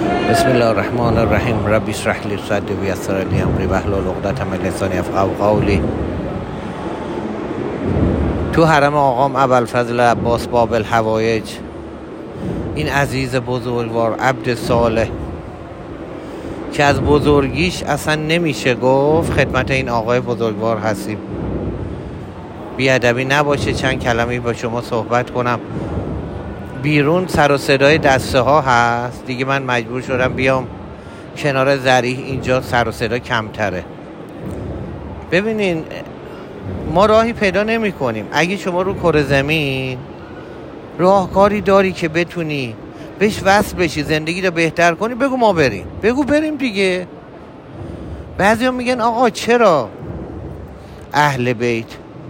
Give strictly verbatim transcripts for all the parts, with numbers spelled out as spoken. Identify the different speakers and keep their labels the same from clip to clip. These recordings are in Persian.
Speaker 1: بسم الله الرحمن الرحیم. رب اشرح لی صدری و یسر لی امری واحلل عقدة من لسانی یفقهوا قولی. تو حرم آقام ابوالفضل عباس باب الحوایج، این عزیز بزرگوار عبد صالح که از بزرگیش اصلا نمیشه گفت، خدمت این آقای بزرگوار هستیم. بیادبی نباشه چند کلمه‌ای با شما صحبت کنم. بیرون سر و صدای دسته ها هست دیگه، من مجبور شدم بیام کنار ذریح، اینجا سر و صدا کمتره. ببینین ما راهی پیدا نمی کنیم. اگه شما رو کره زمین راهکاری داری که بتونی بهش وصل بشی، زندگی رو بهتر کنی، بگو ما بریم، بگو بریم دیگه. بعضی ها میگن آقا چرا اهل بیت،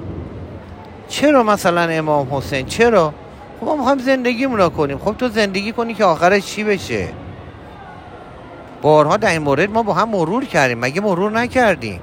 Speaker 1: چرا مثلا امام حسین، چرا؟ خب ما میخوایم زندگیمون رو کنیم. خب تو زندگی کنی که آخرش چی بشه؟ بارها در این مورد ما با هم مرور کردیم، مگه مرور نکردیم؟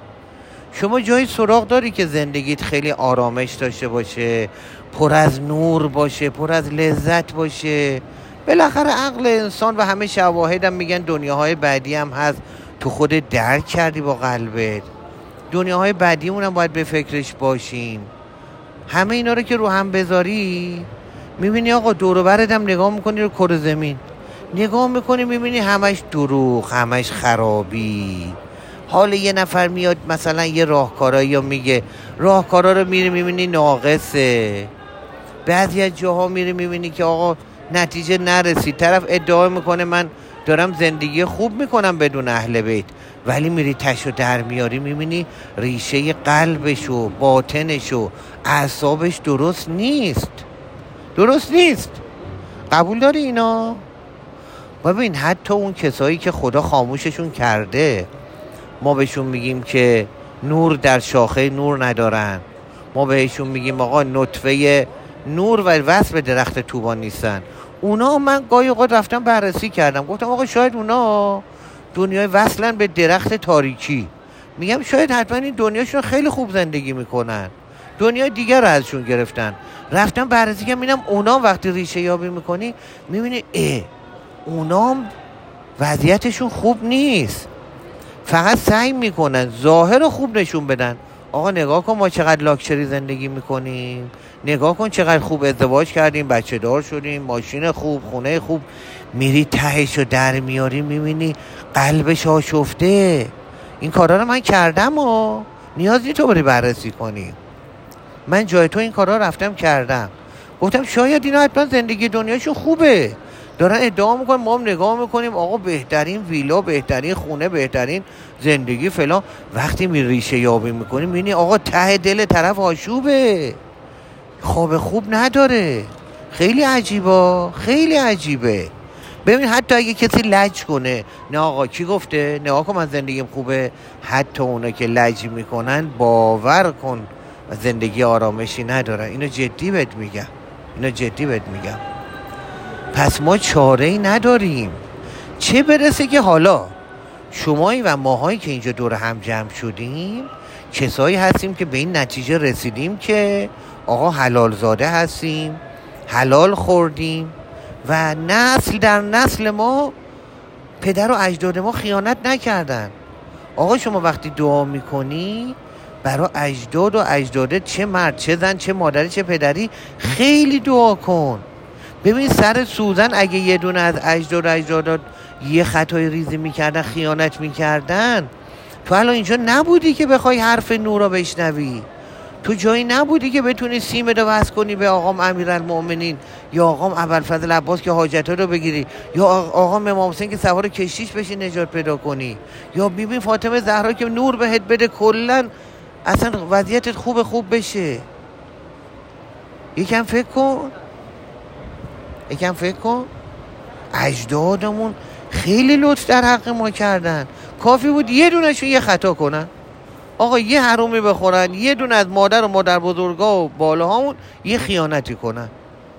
Speaker 1: شما جایی سراغ داری که زندگیت خیلی آرامش داشته باشه، پر از نور باشه، پر از لذت باشه؟ بالاخره عقل انسان و همه شواهد هم میگن دنیاهای بعدی هم هست، تو خود درک کردی با قلبت. دنیاهای بعدیمون هم باید به فکرش باشیم. همه اینا رو که رو هم بذاری میبینی آقا دور و برت هم نگاه میکنی، رو کره زمین نگاه میکنی میبینی همش دروغ، همش خرابی. حال یه نفر میاد مثلا یه راهکارایی یا میگه، راهکارا رو میری میبینی ناقصه. بعضی از جاها میری میبینی که آقا نتیجه نرسید، طرف ادعا میکنه من دارم زندگی خوب میکنم بدون اهل بیت، ولی میری تشو در میاری میبینی ریشه قلبشو، باطنشو، اعصابش درست نیست، درست نیست. قبول داری اینا؟ ببین حتی اون کسایی که خدا خاموششون کرده، ما بهشون میگیم که نور در شاخه نور ندارن، ما بهشون میگیم آقا نطفه نور و وصل به درخت طوبان نیستن. اونا من گاهی اوقات رفتم بررسی کردم، گفتم آقا شاید اونا دنیای وصلن به درخت تاریکی. میگم شاید حتما این دنیاشون خیلی خوب زندگی میکنن، دنیای دیگر رو ازشون گرفتن. رفتم بررسی کردم، میبینم اونا وقتی ریشه یابی میکنی میبینی اه اونا وضعیتشون خوب نیست، فقط سعی میکنن ظاهر رو خوب نشون بدن. آقا نگاه کن ما چقدر لاکچری زندگی میکنیم، نگاه کن چقدر خوب ازدواج کردیم، بچه دار شدیم، ماشین خوب، خونه خوب. میری تهش رو در میاری میبینی قلبش آشفته. این کارا رو من کردم و نیازی تو بری بررسی کنی. من جای تو این کارا رفتم کردم، گفتم شاید اینا حتما زندگی دنیاشون خوبه، دارن ادعا میکنن، ما هم نگاه میکنیم آقا بهترین ویلا، بهترین خونه، بهترین زندگی فلان. وقتی می ریشه یابی میکنیم میبینی آقا ته دل طرف آشوبه، خواب خوب نداره. خیلی عجیبه، خیلی عجیبه. ببین حتی اگه کسی لج کنه، نه آقا کی گفته نگاه کن من زندگیم خوبه، حتی اونا که لج میکنن باور کن زندگی آرامشی ندارن. اینو جدی بهت میگم، اینو جدی بهت میگم. پس ما چاره‌ای نداریم، چه برسه که حالا شمایی و ماهایی که اینجا دور هم جمع شدیم کسایی هستیم که به این نتیجه رسیدیم که آقا حلال زاده هستیم، حلال خوردیم و نسل در نسل ما پدر و اجداد ما خیانت نکردن. آقا شما وقتی دعا میکنی برای اجداد و اجدادت، چه مرد چه زن چه مادری چه پدری، خیلی دعا کن. ببین سر سوزن اگه یه دونه از اجداد و اجدادات یه خطای ریزی میکردن، خیانت میکردن، تو الان اینجا نبودی که بخوای حرف نورا بشنوی، تو جایی نبودی که بتونی سیم رو وصل کنی به آقام امیرالمؤمنین یا آقام ابوالفضل عباس که حاجت رو بگیری، یا آقام امام حسین که سوار کشتیش بشی نجات پیدا کنی، یا بی بی فاطمه زهرا که نور بهت بده کلن اصلا وضعیتت خوب خوب بشه. یکم فکر کن، یکم فکر کن. اجدادمون خیلی لطف در حق ما کردن، کافی بود یه دونشون یه خطا کنن، آقا یه حرومی بخورن، یه دونه از مادر و مادر بزرگا و بالاهامون یه خیانتی کنن.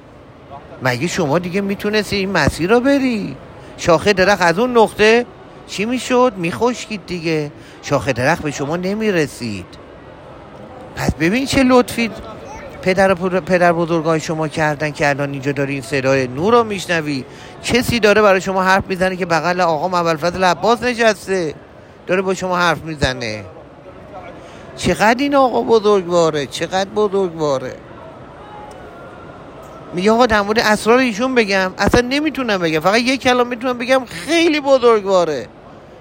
Speaker 1: مگه شما دیگه میتونستی این مسیر رو بری؟ شاخه درخت از اون نقطه چی میشد؟ میخشکید دیگه، شاخه درخت به شما نمیرسید. پس ببین چه لطفی پدر پدر بزرگای شما کردن که الان اینجا داری این صدای نور رو میشنوی؟ کسی داره برای شما حرف میزنه که بغل آقا ابوالفضل عباس نشسته داره با شما حرف میزنه؟ چقدر این آقا بزرگواره، چقدر بزرگواره. میگه آقا در مورد اسرار ایشون بگم، اصلا نمیتونم بگم، فقط یک کلام میتونم بگم، خیلی بزرگواره.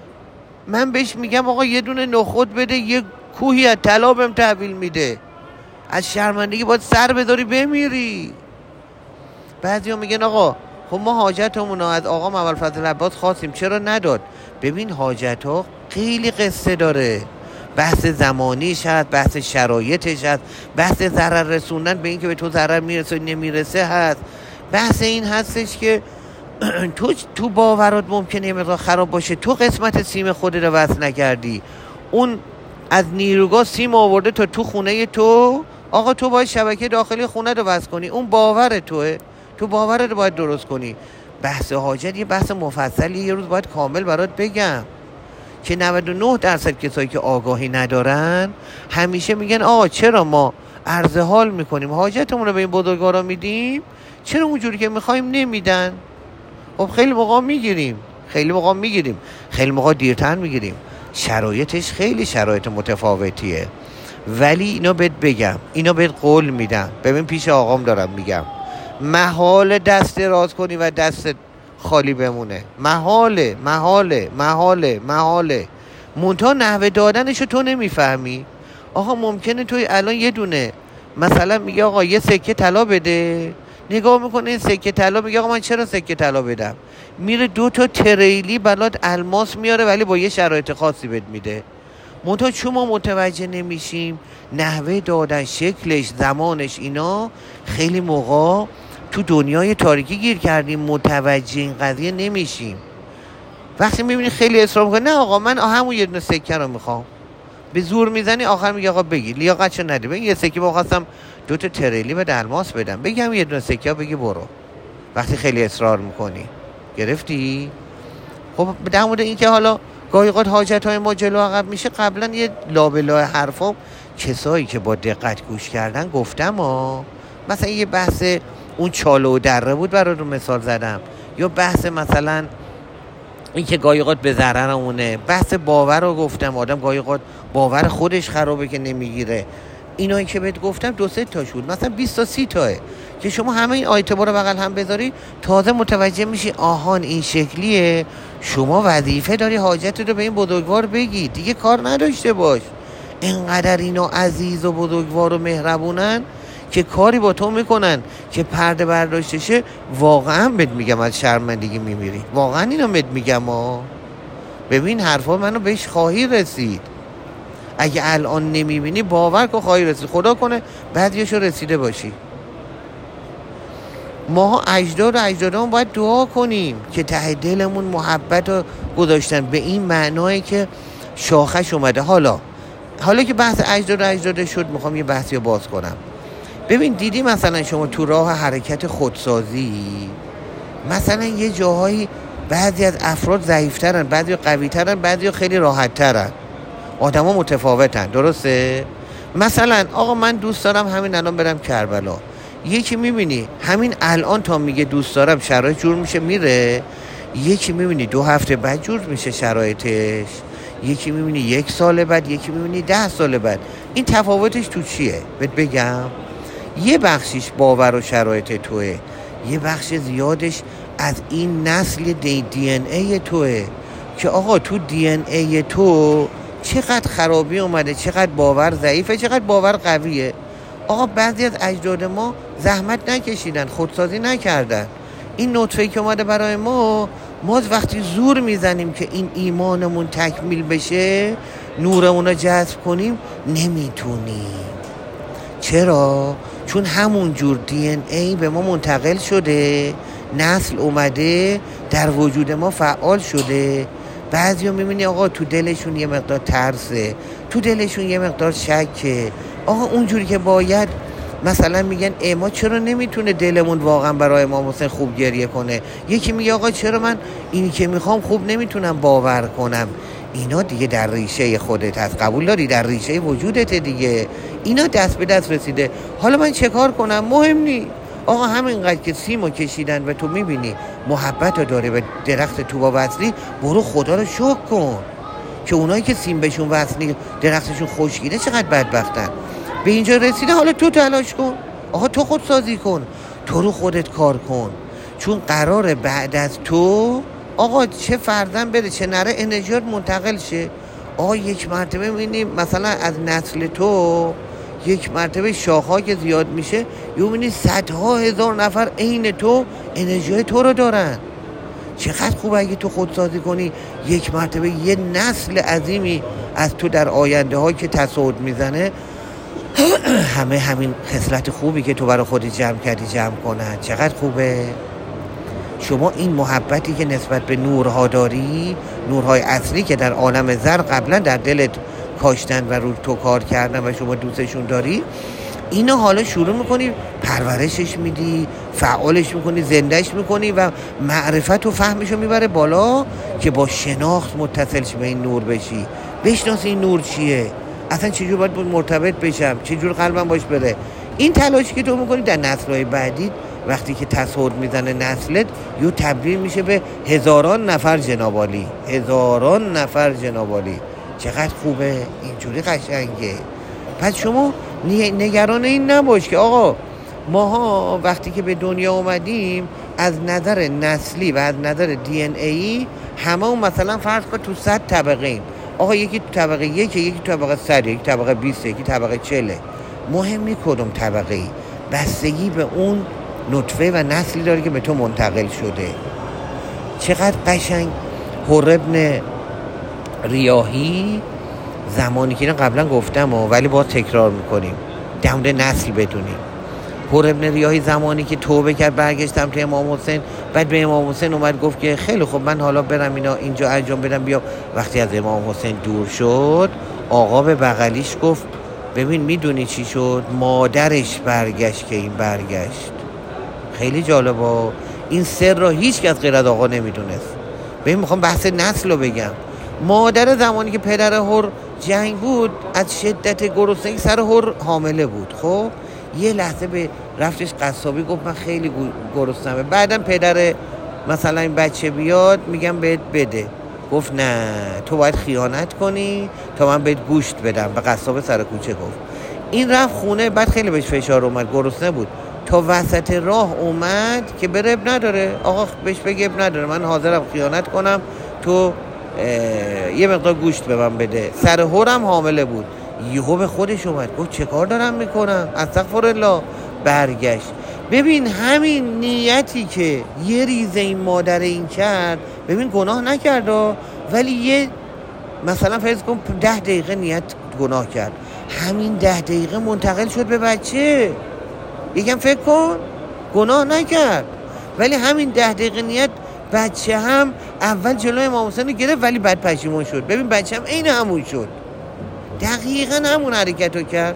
Speaker 1: من بهش میگم آقا یه دونه نخود بده، یه کوهی از طلا بهم تحویل میده. از شرمندگی باید سر بذاری بمیری. بعضیا میگن آقا خب ما حاجتمون رو از آقا ابوالفضل عباس خواستیم، چرا نداد؟ ببین حاجت ها خیلی قصه داره، بحث زمانیش هست، بحث شرایطش هست، بحث ضرر رسوندن به این که به تو ضرر میرسه نمیرسه هست، بحث این هستش که تو تو باورات ممکنه یه مقدار خراب باشه، تو قسمت سیم خودت رو وصل نکردی، اون از نیروگاه سیم آورده تا تو خونه تو، آقا تو باید شبکه داخلی خونه رو وصل کنی، اون باور توه، تو باورت رو باید درست کنی. بحث حاجت یه بحث مفصلی، یه روز باید کامل برات بگم که نود و نه درصد کسایی که آگاهی ندارن همیشه میگن آقا چرا ما عرض حال میکنیم، حاجتمون رو به این بزرگوارا میدیم، چرا اونجوری که میخوایم نمیدن؟ خب خیلی موقع میگیریم، خیلی موقع میگیریم، خیلی موقع دیرتر میگیریم، شرایطش خیلی شرایط متفاوتیه. ولی اینو بهت بگم، اینو بهت قول میدم، ببین پیش آقام دارم میگم، محال دست راز کنی و دست خالی بمونه، محاله محاله محاله محاله. منتها نحوه دادنشو تو نمیفهمی. آقا ممکنه توی الان یه دونه مثلا میگه آقا یه سکه طلا بده، نگاه میکنه این سکه طلا، میگه آقا من چرا سکه طلا بدم؟ میره دو تا تریلی بلاد الماس میاره، ولی با یه شرایط خاصی بهت میده. منتها چون ما متوجه نمیشیم نحوه دادن، شکلش، زمانش، اینا خیلی موقع تو دنیای تاریکی گیر کردیم، متوجه این قضیه نمیشیم. وقتی میبینی خیلی اصرار میکنه نه آقا من همون یه دونه سکه رو میخوام، به زور میزنی، آخر میگه آقا بگی لیاقتشو نده، بگی یه سکه با خواستم دو تا تریلی به الماس بدم، بگم یه دونه سکه، بگی برو. وقتی خیلی اصرار میکنی گرفتی. خب در مورد این که حالا گاهی اوقات حاجت‌های ما جلو عقب میشه، قبلا یه لابلای حرفام کسایی که با دقت گوش کردن گفتم ها، مثلا یه بحث اون چاله و دره بود براتون مثال زدم، یا بحث مثلا این که گاهی اوقات به ضررمونه، بحث باور رو گفتم، آدم گاهی اوقات باور خودش خرابه که نمیگیره. اینایی که بهت گفتم دو سه تا شد، مثلا بیست تا سی تاه که شما همه این آیتما رو بغل هم بذاری، تازه متوجه میشی آهان این شکلیه. شما وظیفه داری حاجت رو به این بزرگوار بگی، دیگه کار نداشته باش. اینقدر اینا عزیز و بزرگوار و مهربونن که کاری با تو میکنن که پرده برداشته شه، واقعا بهت میگم از شرمندگی میمیری، واقعا اینو بهت میگم ها. ببین حرفا منو بهش خواهی رسید، اگه الان نمیبینی باور کن خواهی رسید، خدا کنه بعدیشو رسیده باشی. ما اجداد و اجدادمون باید دعا کنیم که ته دلمون محبت رو گذاشتن، به این معنایی که شاخش اومده. حالا حالا که بحث اجداد و اجداد شد، میخوام یه بحثی رو باز کنم. ببین دیدی مثلا شما تو راه حرکت خودسازی، مثلا یه جاهایی بعضی از افراد ضعیفترن، بعضی قویترن، بعضی خیلی راحتترن، آدم ها متفاوتن، درسته؟ مثلا آقا من دوست دارم همین الان برم کربلا، یکی میبینی همین الان تا میگه دوست دارم شرایط جور میشه میره، یکی میبینی دو هفته بعد جور میشه شرایطش، یکی میبینی یک سال بعد، یکی میبینی ده سال بعد. این تفاوتش تو چیه؟ بهت بگم، یه بخشش باور و شرایط توه، یه بخش زیادش از این نسل دی, دی ان ای توه که آقا تو دی ان ای تو چقدر خرابی اومده، چقدر باور ضعیفه، چقدر باور قویه. آقا بعضی از اجداد ما زحمت نکشیدن، خودسازی نکردن. این نطفه‌ای که اومده برای ما، ما وقتی زور میزنیم که این ایمانمون تکمیل بشه، نورمون رو جذب کنیم، نمیتونیم. چرا؟ چون همون جور دی ان ای به ما منتقل شده، نسل اومده در وجود ما فعال شده. بعضی ها میبینی آقا تو دلشون یه مقدار ترسه، تو دلشون یه مقدار شکه، آقا اونجوری که باید مثلا میگن ای ما چرا نمیتونه دلمون واقعا برای امام حسین خوب گریه کنه. یکی میگه آقا چرا من اینی که میخوام خوب نمیتونم باور کنم. اینا دیگه در ریشه خودت هست، قبول داری؟ در ریشه وجودت دیگه، اینا دست به دست رسیده. حالا من چه کار کنم؟ مهم نی آقا، همینقدر که سیمو کشیدن و تو میبینی محبت رو داره به درخت توبا وصلی، برو خدا رو شکر کن که اونایی که سیم بهشون وصلی درختشون خشکیده چقدر بدبختن. به اینجا رسیده، حالا تو تلاش کن آقا، تو خود سازی کن، تو رو خودت کار کن، چون قراره بعد از تو آقا چه فرزند بره چه نره انرژیات منتقل شه. آقا یک مرتبه میبینی مثلا از نسل تو یک مرتبه شاخه‌ها که زیاد میشه، یه میبینی صدها هزار نفر عین تو انرژی تو رو دارن. چقدر خوبه اگه تو خودسازی کنی، یک مرتبه یه نسل عظیمی از تو در آینده ها که تصاعد میزنه همه همین خصلت خوبی که تو برای خودی جمع کردی جمع کنن. چقدر خوبه. شما این محبتی که نسبت به نورها داری، نورهای اصلی که در عالم زر قبلا در دلت کاشتن و رو تو کار کردن و شما دوستشون داری، اینو حالا شروع میکنی پرورشش میدی، فعالش میکنی، زندهش میکنی و معرفت و فهمشو میبره بالا که با شناخت متصل شی به این نور بشی، بشناسی این نور چیه، اصلا چجور باید مرتبط بشم، چجور قلبم باش بره. این تلاشی که تو میکنی در نسل‌های بعدی وقتی که تصاعد میزنه نسلت، یو تبدیل میشه به هزاران نفر جنابالی، هزاران نفر جنابالی. چقدر خوبه، اینجوری قشنگه. پس شما نگران این نباش که آقا ماها وقتی که به دنیا اومدیم از نظر نسلی و از نظر دی ان ای همه اون مثلا فرض کن تو صد طبقه ایم. آقا یکی تو طبقه یک، یکی تو طبقه صد، یکی طبقه بیست، یکی طبقه چهل. مهم نی کدوم طبقه ای، بستگی به اون نطفه و نسلی داره که به تو منتقل شده. چقدر قشنگ. حر ابن ریاحی زمانی که قبلا گفتم ولی باز تکرار میکنیم در مورد نسل بدونیم. حر ابن ریاحی زمانی که توبه کرد برگشتم تو امام حسین، بعد به امام حسین اومد گفت که خیلی خوب من حالا برم اینا اینجا انجام بدم بیام. وقتی از امام حسین دور شد، آقا به بغلیش گفت ببین میدونی چی شد؟ مادرش برگشت که این برگشت. خیلی جالبه این سر را هیچ کس غیر از آقا نمیدونست. ببین میخوام بحث نسل رو بگم. مادر زمانی که پدر حر جنگ بود از شدت گرسنگی سر حر حامله بود. خب یه لحظه به رفتش قصابی گفت من خیلی گرسنمه، بعدم پدر مثلا این بچه بیاد میگم بهت بده. گفت نه تو باید خیانت کنی تا من بهت گوشت بدم. به قصاب سر کوچه گفت. این رفت خونه، بعد خیلی بهش فشار اومد، گرسنه بود، تا وسط راه اومد که بره اب نداره آقا بهش بگه اب نداره من حاضرم خیانت کنم تو یه مقدار گوشت به من بده. سر هرم حامله بود. یهو به خودش اومد گفت چه کار دارم میکنم، استغفرالله. برگشت. ببین همین نیتی که یه ریزه این مادر این کرد، ببین گناه نکرد ولی یه مثلا فرض کن ده دقیقه نیت گناه کرد، همین ده دقیقه منتقل شد به بچه. یکم فکر کن، گناه نکرد ولی همین ده دقیقه نیت بچه هم اول جلوی امام حسین رو گرفت ولی بعد پشیمون شد. ببین بچه هم عین همون شد، دقیقاً همون حرکت رو کرد.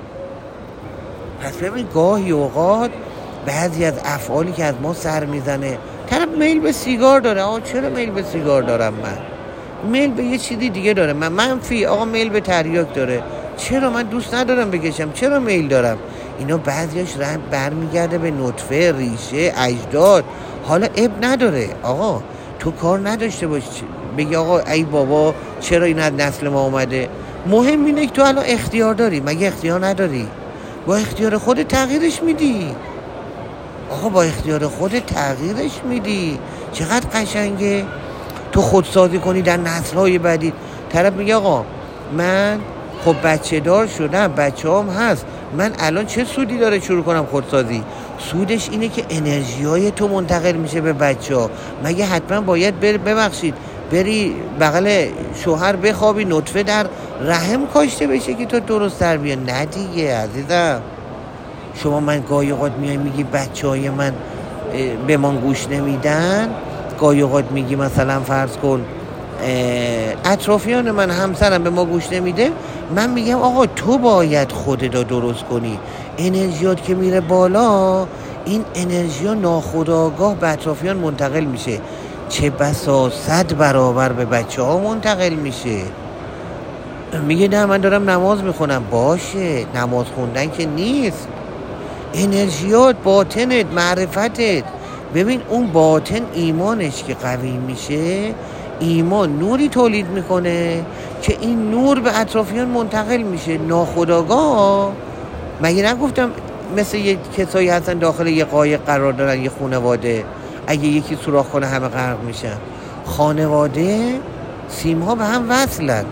Speaker 1: پس ببین گاهی اوقات بعضی از افعالی که از ما سر میزنه، طرف میل به سیگار داره. آقا چرا میل به سیگار دارم من؟ میل به یه چیزی دیگه داره. من منفی آقا میل به تریاک داره. چرا من دوست ندارم بکشم؟ چرا میل دارم؟ اینا بعضیاش رنگ برمیگرده به نطفه، ریشه، اجداد. حالا اب نداره آقا تو کار نداشته باش بگی آقا ای بابا چرا این از نسل ما اومده. مهم اینه که تو الان اختیار داری. مگه اختیار نداری؟ با اختیار خودت تغییرش میدی. آقا با اختیار خودت تغییرش میدی. چقدر قشنگه تو خودسازی کنی در نسل‌های بعدی. طرف میگه آقا من خب بچه دار شدم، بچه هم هست، من الان چه سودی داره شروع کنم خودسازی؟ سودش اینه که انرژی های تو منتقل میشه به بچه ها. مگه حتما باید بری ببخشید بری بغل شوهر بخوابی نطفه در رحم کاشته بشه که تو درست تر بیا؟ نه دیگه عزیزم. شما من گاهی اوقات میای میگی بچه های من به من گوش نمیدن، گاهی اوقات میگی مثلا فرض کن اطرافیان من همسرم به ما گوش نمیده. من میگم آقا تو باید خودت رو درست کنی. انرژیات که میره بالا، این انرژی ناخودآگاه به اطرافیان منتقل میشه. چه بسا صد برابر به بچه ها منتقل میشه. میگه نه من دارم نماز میخونم. باشه، نماز خوندن که نیست، انرژیات، باطنت، معرفتت. ببین اون باطن ایمانش که قوی میشه، ایمان نوری تولید میکنه که این نور به اطرافیان منتقل میشه ناخودآگاه. مگه نگفتم مثل یه کسایی هستن داخل یه قایق قرار دارن، یه خانواده اگه یکی سوراخ کنه همه غرق میشن. خانواده سیمها به هم وصلن.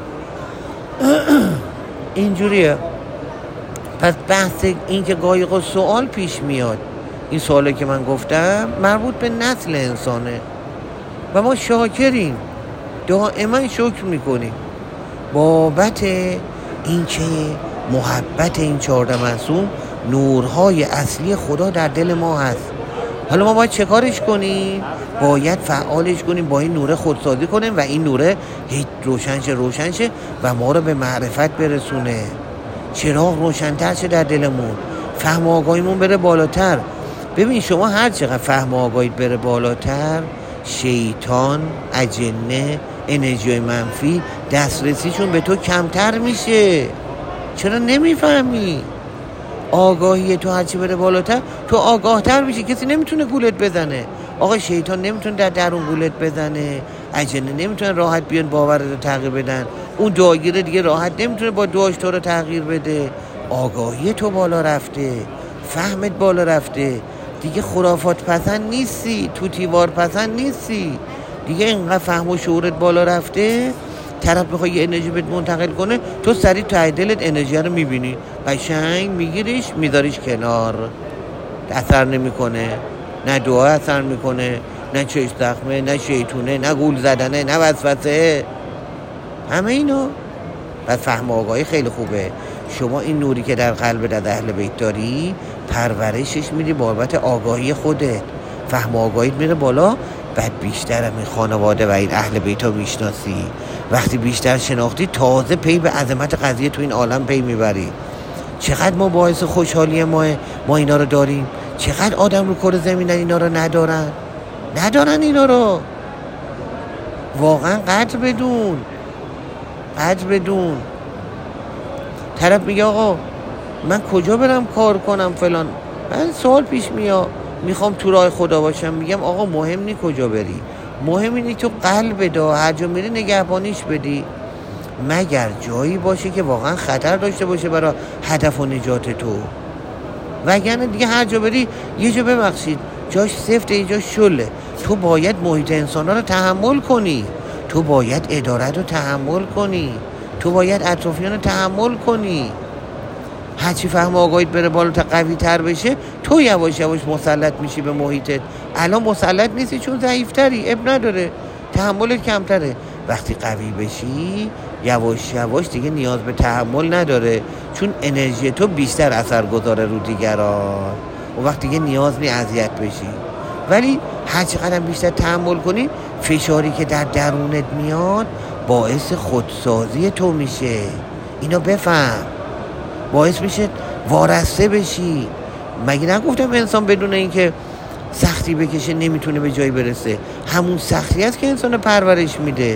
Speaker 1: اینجوریه. پس بحث این که قایق و سوال پیش میاد، این سوالی که من گفتم مربوط به نسل انسانه و ما شاکریم، دائما شکر میکنیم بابت این که محبت این چهارده معصوم نورهای اصلی خدا در دل ما هست. حالا ما باید چه کارش کنیم؟ باید فعالش کنیم، با این نوره خودسازی کنیم و این نوره هیچ روشنشه روشنشه و ما رو به معرفت برسونه، چراغ روشن‌تر شه در دلمون، فهم و آگاهیمون بره بالاتر. ببین شما هر چقدر فهم و آگاهیت بره بالاتر، شیطان، اجنه، انرژی منفی دسترسیشون به تو کمتر میشه. چرا نمیفهمی؟ آگاهی تو هرچی بره بالاتر تو آگاهتر میشه. کسی نمیتونه گولت بزنه. آقا شیطان نمیتونه در درون گولت بزنه، اجنه نمیتونه راحت بیان باورت رو تغییر بدن، اون دعاگیره دیگه راحت نمیتونه با دعاش تو رو تغییر بده. آگاهی تو بالا رفته، فهمت بالا رفته، دیگه خرافات پسند نیستی، توتیوار پسند نیستی، دیگه اینقدر فهم و شعورت بالا رفته. طرف بخوای یه انرژی بهت منتقل کنه، تو سریع ته دلت انرژی رو میبینی، قشنگ میگیریش میذاریش کنار، اثر نمیکنه، نه دعا اثر میکنه، نه چش زخمه، نه شیطونه، نه گول زدنه، نه وسوسه، همه اینا. و فهم و آگاهی خیلی خوبه. شما این نوری که در قلب در اهل بیت داری، پرورشش میدی بابت آگاهی خودت، فهم و آگاهیت میره بالا، بعد بیشتر هم این خانواده و این اهل بیت ها میشناسی. وقتی بیشتر شناختی، تازه پی به عظمت قضیه تو این عالم پی میبری. چقدر ما باعث خوشحالی ما ما اینا رو داریم، چقدر آدم رو کره زمین اینا رو ندارن ندارن اینا رو. واقعا قدر بدون، قدر بدون. طرف میگه آقا من کجا برم کار کنم فلان، من سوال پیش میاد، میخوام تو راه خدا باشم. میگم آقا مهم نی کجا بری، مهم اینه تو قلب دا هر جا میری نگهبانیش بدی، مگر جایی باشه که واقعا خطر داشته باشه برای هدف و نجات تو. وگرنه دیگه هر جا بری یه جا ببخشید جاش سفته، یه جاش شله. تو باید محیط انسانا رو تحمل کنی، تو باید ادارت رو تحمل کنی، تو باید اطرافیان رو تحمل کنی. هرچی فهم و آگاهیت بره بالاتر، قوی تر بشه، تو یواش یواش مسلط میشی به محیطت. الان مسلط نیستی چون ضعیفتری، اب نداره، تحملت کمتره. وقتی قوی بشی یواش یواش دیگه نیاز به تحمل نداره، چون انرژی تو بیشتر اثر گذاره رو دیگران. اون وقت دیگه نیاز نی اذیت بشی. ولی هر چقدر بیشتر تحمل کنی، فشاری که در درونت میاد باعث خودسازی تو میشه. اینو بفهم، باعث میشه وارسته بشی. مگه نگفتم انسان بدون اینکه سختی بکشه نمیتونه به جایی برسه؟ همون سختی است که انسان پرورش میده.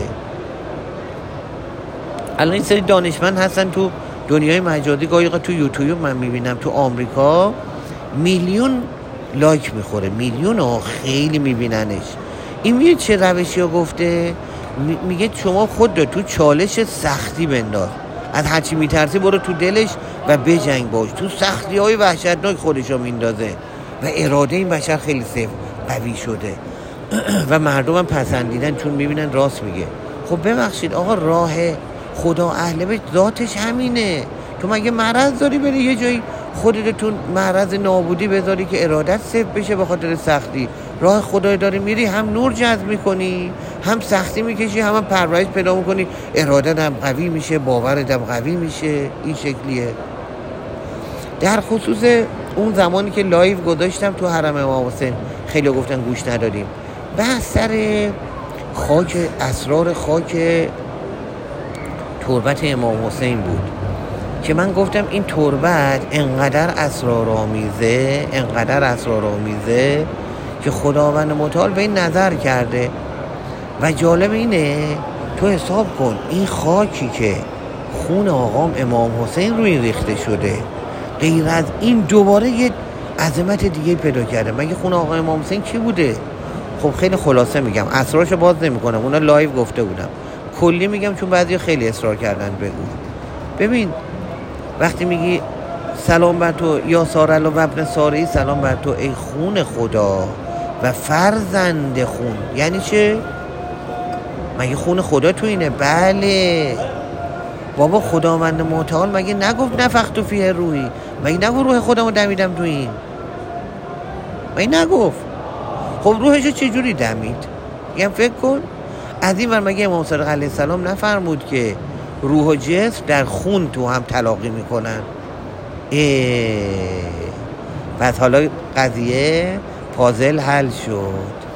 Speaker 1: الان این سری دانشمند هستن تو دنیای مجازی، گاهی تو یوتیوب من میبینم تو آمریکا میلیون لایک میخوره، میلیون ها خیلی میبیننش. این میگه چه روشی ها گفته؟ میگه شما خود رو تو چالش سختی بنداز، از هرچی میترسی برو تو دلش و بجنگ باش. تو سختی های وحشتناک خودش رو میندازه و اراده این بشر خیلی سفت قوی شده و مردم هم پسندیدن چون میبینن راست میگه. خب ببخشید آقا، راه خدا اهل بیت ذاتش همینه. تو مگه مرض داری بری یه جایی خودت تو معرض نابودی بذاری که ارادت صفر بشه به خاطر سختی؟ راه خدای داری میری، هم نور جذب میکنی، هم سختی میکشی، هم, هم پرورش پیدا میکنی، ارادت هم قوی میشه، باورت هم قوی میشه. این شکلیه. در خصوص اون زمانی که لایو گذاشتم تو حرم امام حسین، خیلی گفتن گوش ندادیم، بحث سر خاک، اسرار خاک تربت امام حسین بود که من گفتم این تربت انقدر اسرارآمیزه، انقدر اسرارآمیزه که خداوند متعال به این نظر کرده. و جالب اینه تو حساب کن این خاکی که خون آقام امام حسین روی ریخته شده، غیر از این دوباره یه عظمت دیگه پیدا کرده. مگه خون آقا امام حسین کی بوده؟ خب خیلی خلاصه میگم، اسرارشو باز نمیکنم، اونا لایو گفته بودم، کلی میگم چون بعضی خیلی اصرار کردن بگو. ببین وقتی میگی سلام بر تو یا سارل و ابن ساری، سلام بر تو ای خون خدا و فرزند خون، یعنی چه؟ مگه خون خدا تو اینه؟ بله بابا، خداوند متعال مگه نگفت نفخت فیه روحی؟ مگه نگفت روح خودمو دمیدم تو این؟ مگه نگفت؟ خب روحشو چجوری دمید؟ یعنی فکر کن از این ور مگه امام صادق علیه السلام نفرمود که روح و جسم در خون تو هم تلاقی میکنن؟ پس حالا قضیه پازل حل شد.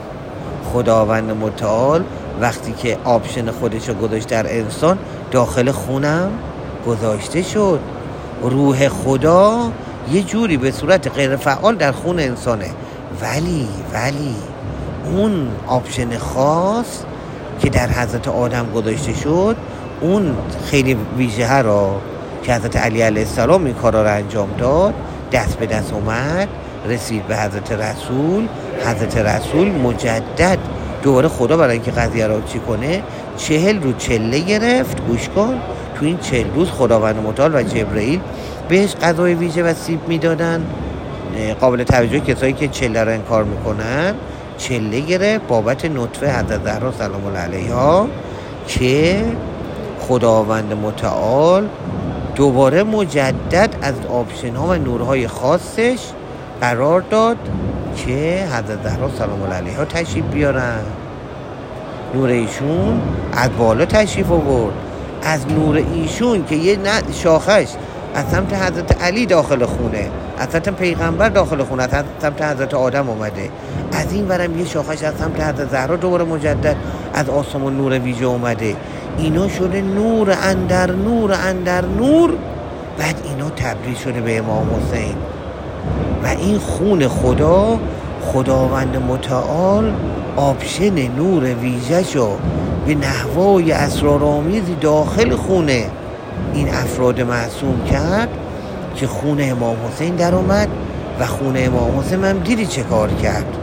Speaker 1: خداوند متعال وقتی که آپشن خودشو گذاشت در انسان، داخل خونم گذاشته شد. روح خدا یه جوری به صورت غیر فعال در خون انسانه، ولی ولی اون آپشن خاص که در حضرت آدم گذاشته شد، اون خیلی ویژه را که حضرت علی علیه السلام این کارا رو انجام داد، دست به دست اومد، رسید به حضرت رسول. حضرت رسول مجدد دوباره خدا برای اینکه قضیه رو چی کنه، چهل رو چله گرفت. گوش کن، تو این چهل روز خداوند متعال و جبرئیل بهش غذای ویژه و سیب میدادن. قابل توجه کسایی که چله رو انکار میکنن، چله گرفت بابت نطفه حضرت زهرا سلام الله علیها که خداوند متعال دوباره مجدد از آپشن ها و نورهای خاصش قرار داد که حضرت زهرا سلام الله علیها تشریف بیارن. نور ایشون از بالا تشریف آورد، از نور ایشون که یه شاخش از سمت حضرت علی داخل خونه، از سمت پیغمبر داخل خونه، از سمت حضرت آدم اومده، از این ورم یه شاخش از سمت حضرت زهرا دوباره مجدد از آسمان نور ویژه اومده. اینا شده نور اندر نور اندر نور، بعد اینا تبدیل شده به امام حسین. و این خون خدا، خداوند متعال آپشن نور ویژه شو به نحوای اسرارآمیزی داخل خونه این افراد معصوم کرد که خون امام حسین در اومد. و خون امام حسین هم دیدی چه کار کرد؟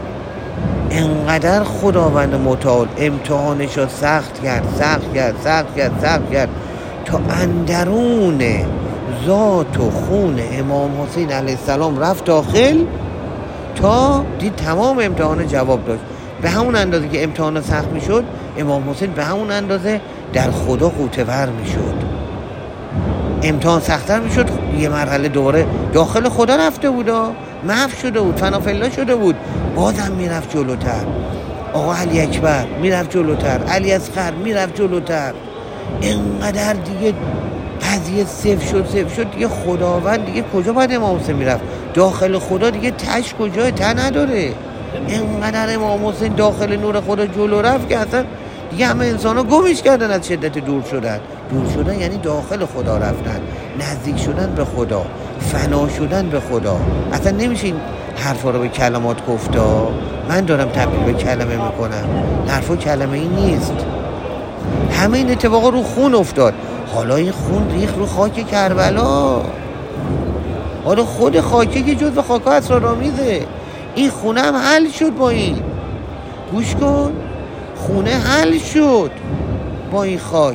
Speaker 1: انقدر خداوند متعال امتحانش رو سخت کرد سخت کرد سخت کرد سخت کرد تا اندرون ذات و خون امام حسین علیه السلام رفت داخل، تا دید تمام امتحان جواب داشت. به همون اندازه که امتحان سخت می شد، امام حسین به همون اندازه در خدا غوطه‌ور می شد. امتحان سخت‌تر می شد، یه مرحله دوباره داخل خدا رفته بود، محو شده بود، فنا فی الله شده بود، بازم می رفت جلوتر. آقا علی اکبر می رفت جلوتر، علی اصغر می رفت جلوتر. اینقدر دیگه قضیه صفر شد صفر شد دیگه خداوند دیگه کجا باید امام حسین می رفت؟ داخل خدا دیگه تش کجای ته نداره. اینقدر امام حسین داخل نور خدا جلو رفت که اصلا دیگه همه انسان ها گمش کردن از شدت دور شدن. دور شدن یعنی داخل خدا رفتن، نزدیک شدن به خدا، فنا شدن به خدا. اصلا نمیشه این حرفا رو به کلمات گفتا. من دارم تبدیل به کلمه میکنم، حرفا کلمه ای نیست. همه این اتفاقا رو خون افتاد. حالا این خون ریخ رو خاک کربلا. حالا خود خاکه که جزو خاکا اسرارآمیزه. این خونه هم حل شد با این. گوش کن، خونه حل شد با این خاک.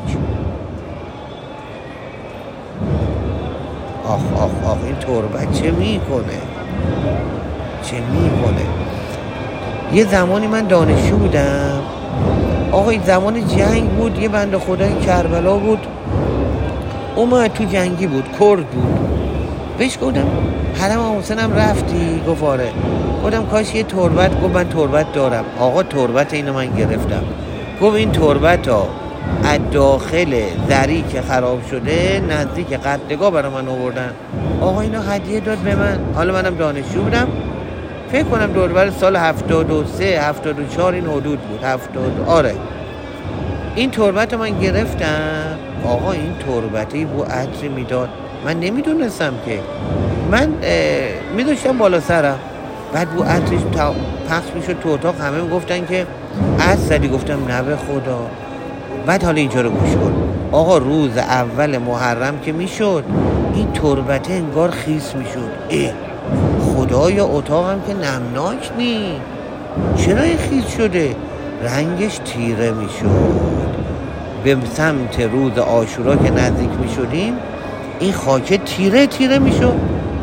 Speaker 1: آخ آخ آخ این تربت چه میکنه چه میکنه. یه زمانی من دانشجو بودم، آقا این زمان جنگ بود، یه بنده خدای کربلا بود، اومد تو جنگی بود، کرد بود. بهش گفتم حرم امام حسین هم رفتی؟ گفت آره. گفتم کاش یه تربت. گفت من تربت دارم. آقا تربت اینو من گرفتم. گفت این تربت ها از داخل دری که خراب شده نزدیک قدگاه برای من آوردن. آقا اینو هدیه داد به من. حالا منم دانشجو بودم، فکر کنم دوربر سال هفتاد و سه هفتاد و چهار این حدود بود. هفتاد آره این تربت رو من گرفتم. آقا این تربتی بو عطری میداد، من نمیدونستم که، من میداشتم بالا سرم، بعد بو عطرش پخش میشد تو اتاق. همه میگفتن که از زدی گفتم نه به خدا. بعد حالا اینجا رو گوش کن آقا، روز اول محرم که میشد این تربته انگار خیس میشد. اه خدایا اتاقم که نمناک نی، چرا این خیس شده؟ رنگش تیره میشد. به سمت روز عاشورا که نزدیک میشدیم این خاک تیره تیره میشد،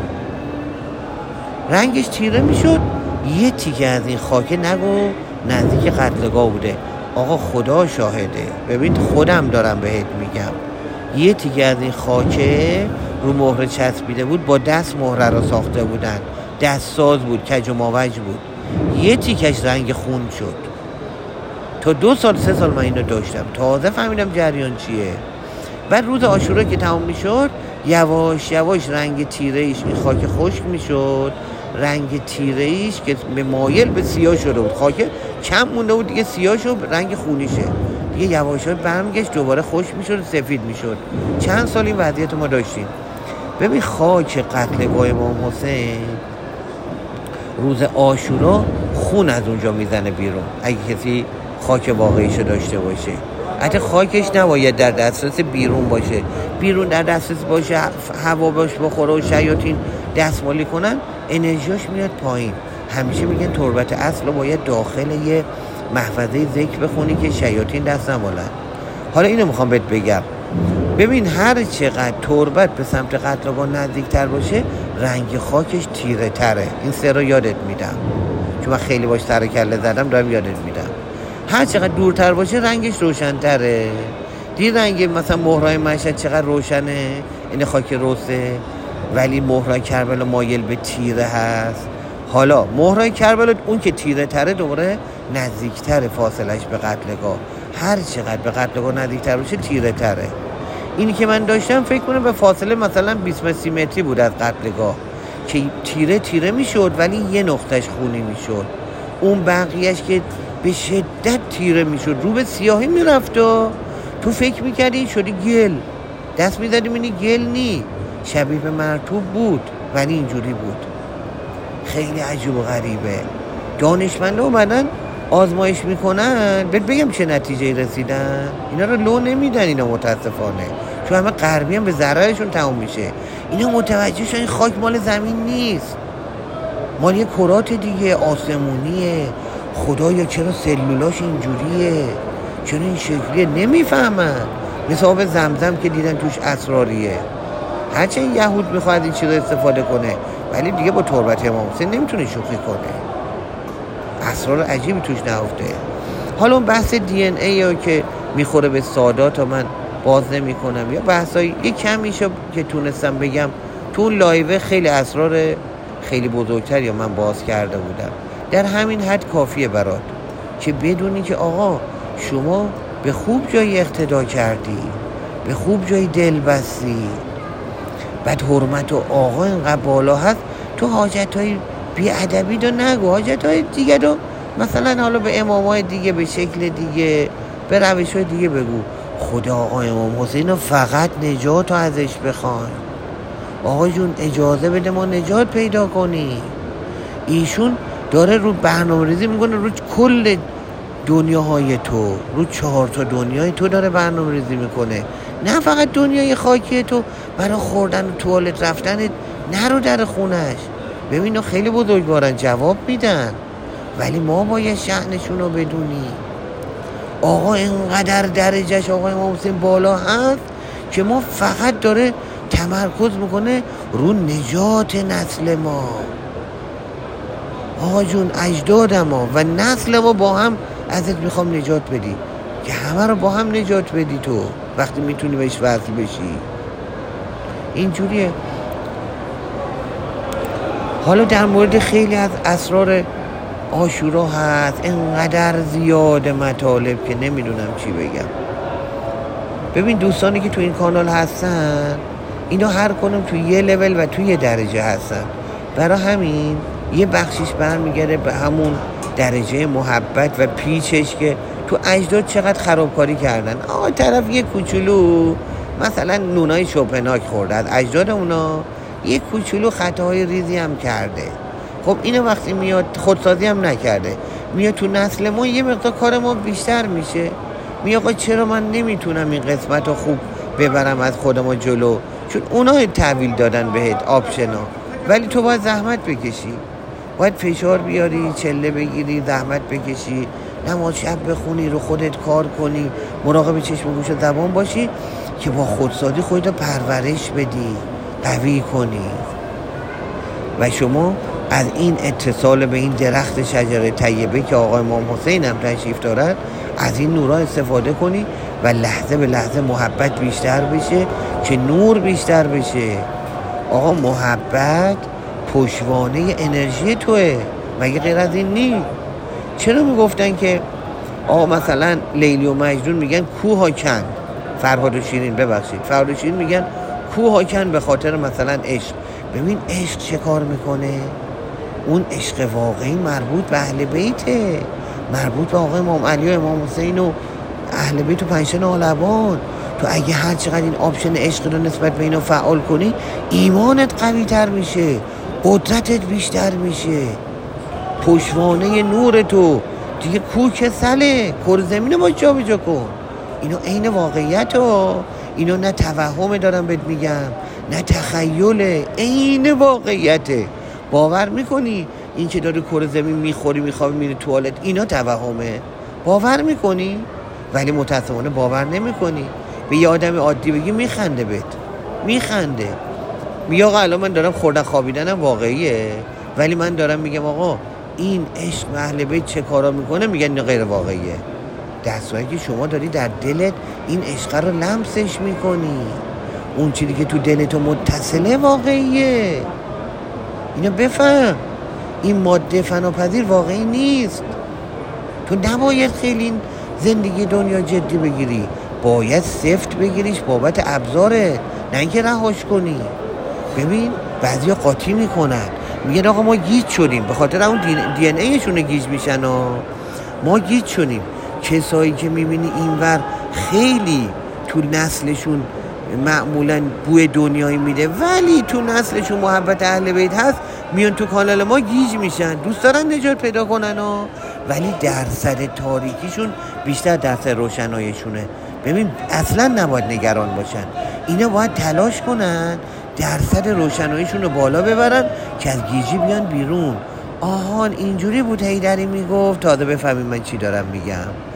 Speaker 1: رنگش تیره میشد. یه تیکه از این خاک نگو نزدیک قتلگاه بوده. آقا خدا شاهده، ببین خودم دارم بهت میگم، یه تیکه از این خاکه رو مهره چسبیده بود، با دست مهره رو ساخته بودن، دست ساز بود، کج و ماوج بود. یه تیکش رنگ خون شد. تا دو سال سه سال من اینو داشتم، تازه فهمیدم جریان چیه. بعد روز عاشورا که تمام میشد یواش یواش رنگ تیره ایش این خاک خشک میشد، رنگ تیره ایش که به مایل به سیاه شده بود، خاک کم مونده بود دیگه، سیاه شد، رنگ خونیشه دیگه، یواش یواش برمیگشت دوباره خشک میشد، سفید میشد. چند سال این وضعیت ما داشتیم. ببین خاک قتلگاه امام حسین روز عاشورا خون از اونجا میزنه بیرون اگه کسی خاک واقعیشو داشته باشه. حتی خاکش نباید در دسترس بیرون باشه، بیرون در دسترس باشه هوا باش بخوره و شیاطین دستمالی کنن، انرژیاش میاد پایین. همیشه میگن تربت اصل رو باید داخل یه محفظه ذکر بخونی که شیاطین دست نمالن. حالا اینو میخوام بهت بگم، ببین هر چقدر تربت به سمت قتلگاه نزدیک تر باشه رنگ خاکش تیره تره. این سه رو یادت میدم چون من خیلی باش سر کله زدم، دارم یادت میدم. هر چقدر دورتر باشه رنگش روشن‌تره. دید رنگ مثلا مهرای مشهد چقدر روشنه، این خاک روسه، ولی مهرای کربلا مایل به تیره هست. حالا مهرای کربلا اون که تیره تره دوباره نزدیکتره فاصلش به قتلگاه، هر چقدر به قتلگاه نزدیکتر باشه تیره تره. اینی که من داشتم فکر کنم به فاصله مثلا بیست متری بود از قتلگاه که تیره تیره میشد ولی یه نقطهش خونی میشد، اون بقیهش که به شدت تیره میشد رو به سیاهی میرفت و تو فکر میکردی شدی گل، دست میزدیم اینی گل نی، شبیه به مرطوب بود ولی اینجوری بود. خیلی عجیب و غریبه. دانشمنده اومدن آزمایش میکنن، بهت بگم چه نتیجه رسیدن. اینا رو لو نمیدن اینا متاسفانه، چون همه غربی هم به ضررشون تموم میشه. اینا متوجه شدن این خاک مال زمین نیست، مال یه کرات دیگه آسمونیه. خدایا چرا سلولاش اینجوریه، چرا این شکلیه، نمیفهمن. مثل آب زمزم که دیدن توش اسراریه. هرچند یهود میخواد این چیز رو استفاده کنه ولی دیگه با تربت امام حسین نمیتونه شوخی کنه، اسرار عجیبی توش نهفته. حالا اون بحث دی ان ای که میخوره به سادات و من باز نمی کنم، یا بحثای یه کمیشو که تونستم بگم تو اون لایوه خیلی اسرار خیلی بزرگتر یا من باز کرده بودم. در همین حد کافیه برات که بدونی که آقا شما به خوب جایی اقتدا کردی، به خوب جایی دل بستی، بعد حرمت و آقا اینقدر بالا هست، تو حاجتهای بی‌ادبی رو نگو، حاجتهای دیگه رو مثلا حالا به امامای دیگه به شکل دیگه به روش‌های دیگه بگو. خدا آقا امام حسین رو فقط نجات رو ازش بخوان. آقا جون اجازه بده ما نجات پیدا کنی. ایشون داره رو برنامه ریزی میکنه رو کل دنیاهای تو، رو چهار تا دنیای تو داره برنامه ریزی میکنه، نه فقط دنیای خاکی تو. برای خوردن و توالت رفتن نرو در خونش. ببین خیلی بزرگوارن جواب میدن ولی ما باید شأنشون رو بدونی. آقا اینقدر درجهش آقا امام حسین بالا هست که ما فقط داره تمرکز میکنه رو نجات نسل ما. آقا جون اجداد ما و نسل ما با هم ازت میخوام نجات بدی، که همه رو با هم نجات بدی تو وقتی میتونی بهش وصل بشی. اینجوریه. حالا در مورد خیلی از اسرار عاشورا هست اینقدر زیاد مطالب که نمیدونم چی بگم. ببین دوستانی که تو این کانال هستن اینا هر کنم تو یه لول و تو یه درجه هستن، برای همین یه بخشش برمیگرده به همون درجه محبت و پیچش که تو اجداد چقدر خرابکاری کردن. آقا طرف یه کوچولو مثلا نونای شوپنهاگ خورده، از اجداد اونا یه کوچولو خطاهای ریزی هم کرده. خب اینو وقتی میاد خودسازی هم نکرده، میاد تو نسل ما یه مقدار کار ما بیشتر میشه. میگه آقا چرا من نمیتونم این قسمت رو خوب ببرم از خودم جلو؟ چون اونا تحویل دادن بهت آپشنا، ولی تو باید زحمت بکشی، باید فشار بیاری، چله بگیری، زحمت بکشی، نماز شب بخونی، رو خودت کار کنی، مراقب چشم گوش و زبان باشی که با خودسازی خودت پرورش بدی، قوی کنی. و شما از این اتصال به این درخت شجره طیبه که آقای امام حسین هم تشریف دارد، از این نورا استفاده کنی و لحظه به لحظه محبت بیشتر بشه که نور بیشتر بشه. آقا محبت پشتوانه انرژی توه، مگه غیر از این نیست؟ چرا میگفتن که آقا مثلا لیلی و مجنون میگن کوه ها کن، فرهاد و شیرین ببخشید فرهاد و شیرین میگن کوه ها کن به خاطر مثلا عشق. ببین عشق چه کار میکنه؟ اون عشق واقعی مربوط به اهل بیته، مربوط به آقای امام علی و امام حسین و اهل بیت و پنجشن آلبان. تو اگه هر چقدر این آپشن عشق رو نسبت به اینا فعال کنی، ایمانت قوی تر میشه، قدرتت بیشتر میشه، پشتوانه نور تو دیگه کوه سله، کره زمین رو باید جا به جا کن. اینا عین واقعیت ها، اینا نه توهمه دارم بهت میگم، نه تخیله، عین واقعیته. باور میکنی این که داری کره زمین میخوری میخوابی میری توالت اینا توهمه؟ باور میکنی؟ ولی متاسفانه باور نمیکنی. به یه آدم عادی بگی میخنده بهت، میخنده، میگه آقا الان من دارم خوردن خوابیدنم واقعیه، ولی من دارم میگم آقا این عشق اهل بیت چه کارا میکنه، میگن این غیر واقعیه. در صورتی که شما داری در دلت این عشق رو لمسش میکنی، اون چیزی که تو دلت متصله واقعیه. اینو بفهم، این ماده فناپذیر واقعی نیست. تو نباید خیلی زندگی دنیا جدی بگیری، باید سفت بگیریش بابت ابزاره، نه اینکه رهاش کنی. ببین بعضیا قاطی میکنن، میگن آقا ما گیج شدیم، به خاطر اون دی ان ایشون گیج میشن ها. ما گیج شدیم. کسایی که میبینی اینور خیلی تو نسلشون معمولا بوی دنیایی میده، ولی تو نسلشون محبت اهل بیت هست، میان تو کانال ما گیج میشن، دوست دارن نجات پیدا کنن ها، ولی درصد تاریکیشون بیشتر درصد روشناییشونه. ببین اصلا نباید نگران باشن، اینا باید تلاش کنن درصد روشناییشون رو بالا ببرن که از گیجی بیان بیرون. آهان اینجوری بود حیدری میگفت، تازه بفهمیم من چی دارم میگم،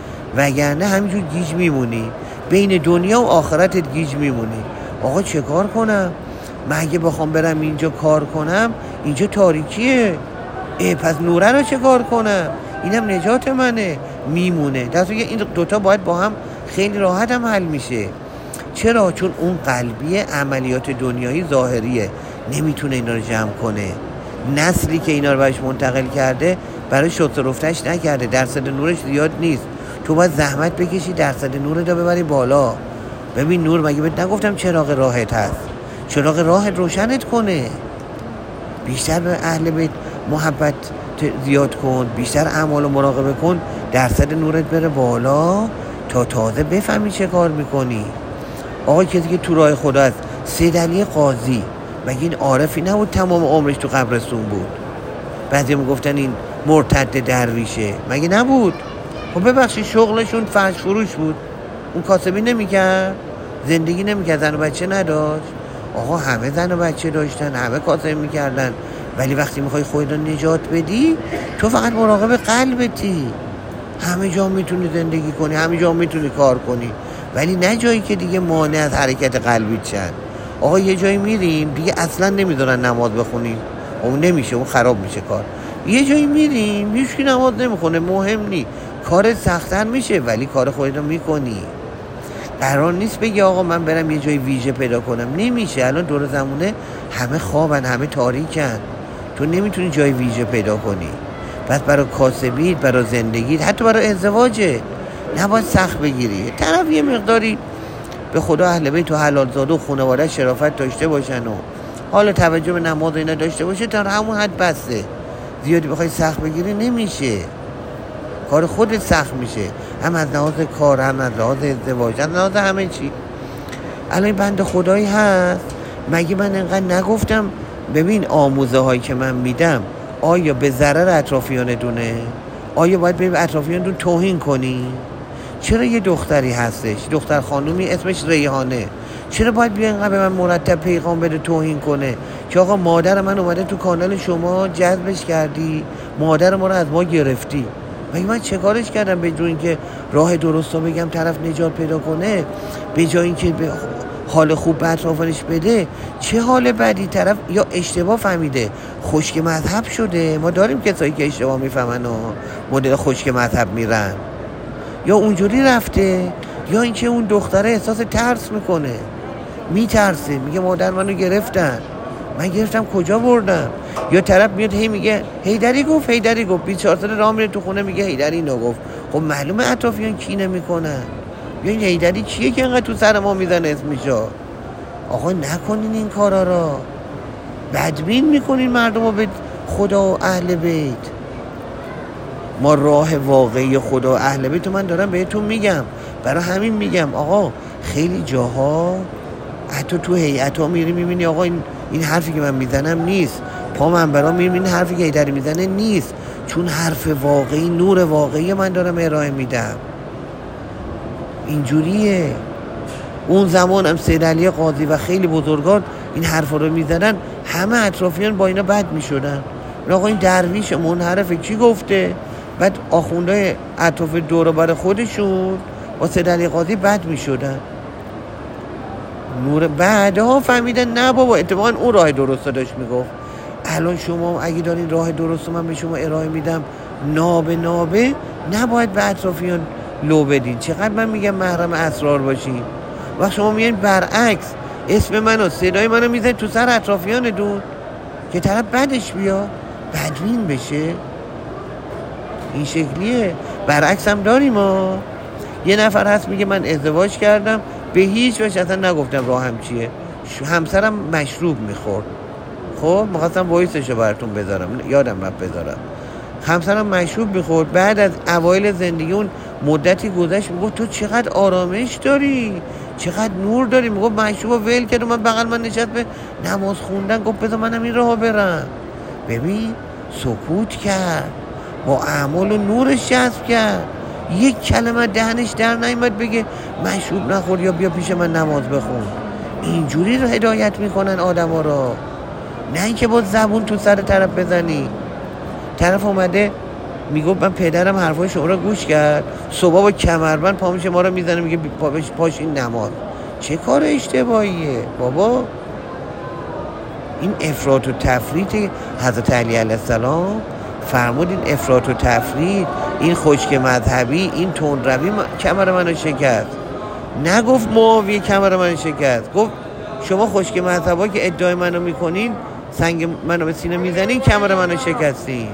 Speaker 1: وگرنه همینجور گیج میمونی، بین دنیا و آخرتت گیج میمونی. آقا چه کار کنم؟ من اگه بخوام برم اینجا کار کنم اینجا تاریکیه، اه پس نوره رو چه کار کنم؟ اینم نجات منه، میمونه. در صورتی که این دوتا باید با هم خیلی راحت هم حل میشه. چرا؟ چون اون قلبی عملیات دنیایی ظاهریه، نمیتونه اینا رو جمع کنه. نسلی که اینا رو برش منتقل کرده برای شط رفتش نکرده، درصد نورش زیاد نیست. تو باید زحمت بکشی درصد نور رو ببری بالا. ببین نور مگه بهت نگفتم چراغ راهت هست؟ چراغ راهت روشنت کنه. بیشتر به اهل بیت محبت زیاد کن، بیشتر اعمال و مراقبه کن، درصد نورت بره بالا تا تازه بفهمی چه کار میکنی. آقا کسی که تو راه خدا است، سید علی قاضی، مگه این عارفی نبود تمام عمرش تو قبرستون بود؟ بعضی میگفتن این مرتد درویشه، مگه نبود؟ خب ببخشید شغلشون فرش فروش بود، اون کاسبی نمیکرد، زندگی نمیکرد، زن و بچه نداشت. آقا همه زن و بچه داشتن، همه کاسبی میکردن، ولی وقتی میخوای خودت رو نجات بدی تو فقط مراقب قلبتی. همه جا میتونی زندگی کنی، همه جا میتونی کار کنی، ولی نه جایی که دیگه مانع از حرکت قلبی شن. آقا یه جایی میریم دیگه اصلا نمیذارن نماز بخونیم، اون نمیشه، اون خراب میشه کار. یه جایی میریم هیچکی نماز نمیخونه، مهم نی، کار سخت‌تر میشه ولی کار خودت رو میکنی. قرار نیست بگی آقا من برم یه جای ویژه پیدا کنم، نمیشه. الان دور زمونه همه خوابن، همه تاریکن، تو نمیتونی جای ویژه پیدا کنی. پس برای کاسبیت، برای زندگیت، حتی برای ازدواجه نباید سخت بگیری. طرف یه مقداری به خدا اهل بیت و حلال زاده و خانواده شرافت داشته باشن و حالا توجه به نماز اینا داشته باشه، تا همون حد بسته. زیادی بخوای سخت بگیری نمیشه، کار خودت سخت میشه، هم از لحاظ کار، هم از لحاظ ازدواج، هم از لحاظ همه چی. الان بنده خدایی هست، مگه من اینقدر نگفتم ببین آموزه هایی که من میدم آیا به ضرر اطرافیان دونه؟ آیا باید به اطرافیانتون توهین کنی؟ چرا یه دختری هستش، دختر خانومی اسمش ریحانه، چرا باید بیا اینقدر به من مرتب پیغام بده توهین کنه که آقا مادر من اومده تو کانال شما جذبش کردی، مادر ما رو از ما گرفتی؟ مگه من چه کارش کردم به جای اینکه راه درست رو بگم طرف نجات پیدا کنه، به جای اینکه به حال خوب به اطرافانش بده چه حال بدی طرف یا اشتباه فهمیده خشک مذهب شده. ما داریم کسایی که اشتباه میفهمن و مدل خشک مذهب میرن، یا اونجوری رفته، یا اینکه اون دختره احساس ترس میکنه، میترسه، میگه مادر منو گرفتن، من گرفتم کجا بردم. یا طرف میاد هی میگه هیدری گفت هیدری گفت بیست و چهار ساله راه میره تو خونه میگه هیدری اینو گفت. خب معلومه اطرافیان کینه میکنن. یا این هیدری کیه که اینقدر تو سر ما میزنه اسمشو؟ آقا نکنین این کارا را، بدبین میکنین مردم رو به خدا و اهل بیت. ما راه واقعی خدا و اهل بیت رو من دارم بهتون میگم، برای همین میگم آقا خیلی جاها حتی تو هیئت ها میری میبینی آقا این این حرفی که من میزنم نیست، پا منبرا میبینی این حرفی که هیدری میزنه نیست، چون حرف واقعی، نور واقعی من دارم ارائه میدم. اینجوریه. اون زمان هم سید علی قاضی و خیلی بزرگان این حرف رو میزنن، همه اطرافیان با اینا بد میشدن. آقا این درویش منحرفه کی گفته؟ بعد آخوندهای اطراف دور و بر خودشون با سید علی قاضی بد میشدن. نور بعدها فهمیدن نه بابا اتفاقا اون راه درست داشت میگفت. الان شما اگه دارین راه درست من به شما ارائه میدم نابه نابه، نباید به اطرافیان لو بدین. چقدر من میگم محرم اسرار باشین، وقت شما میگین برعکس اسم منو صدای منو میزن تو سر اطرافیان دون که طرف بعدش بیا بدبین بشه. این شکلیه. برعکس هم داریم ها. یه نفر هست میگه من ازدواج کردم به هیچ وجه اصلا نگفتم راهم چیه، همسرم مشروب میخورد، خب میخواستم وایسشو براتون بذارم یادم رفت بذارم، همسرم مشروب میخورد. بعد از اوایل زندگی اون مدتی گذشت میگفت تو چقدر آرامش داری، چقدر نور داری. میگفت مشروب ول کرد من بغل من نشست به نماز خوندن، گفت بذار منم این راه برم. ببین سکوت کرد، با اعمال و نورش جذب کرد، یک کلمه دهنش در نیامد بگه مشروب نخور یا بیا پیش من نماز بخون. اینجوری رو هدایت میکنن آدما رو، نه اینکه با زبون تو سر طرف بزنی. طرف اومده میگه من پدرم حرفای شما رو گوش کرد، صبح با کمربند پا میشه ما رو میزنه میگه پاش پاش این نماز. چه کار اشتباهیه بابا؟ این افراط و تفریط حضرت علی علیه السلام فرمود. این افراط و تفریط، این خشک مذهبی، این تندروی کمر منو شکست. نگفت معاویه کمر منو شکست، گفت شما خشک مذهبا که ادعای منو میکنین، سنگ منو به سینه میزنین، کمر منو شکستین.